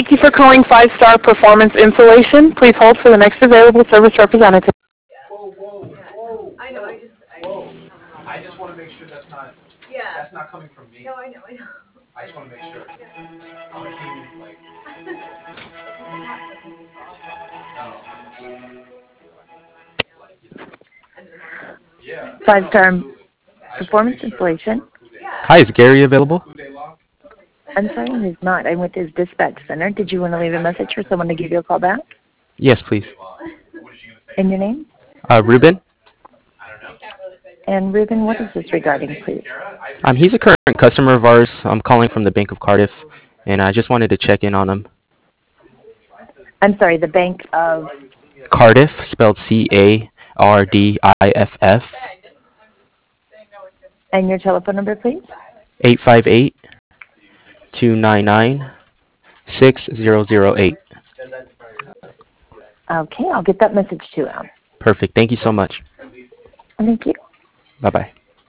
Thank you for calling Five Star Performance Insulation. Please hold for the next available service representative. Whoa, whoa, whoa. I know, whoa. I just want to make sure that's not coming from me. No, I know. I just want to make sure. I'm a human, like. No. Like, yeah. Five No, Star absolutely. I just want to Performance make sure. Insulation. Hi, is Gary available? Who they lock? I'm sorry, he's not. I'm with his dispatch center. Did you want to leave a message for someone to give you a call back? Yes, please. What is she going to say? And your name? Ruben? I don't know. And Ruben, what is this regarding, please? He's a current customer of ours. I'm calling from the Bank of Cardiff, and I just wanted to check in on him. I'm sorry, the Bank of... Cardiff, spelled Cardiff. And your telephone number, please? 858-299-6008. Okay, I'll get that message to him. Perfect. Thank you so much. Thank you. Bye-bye.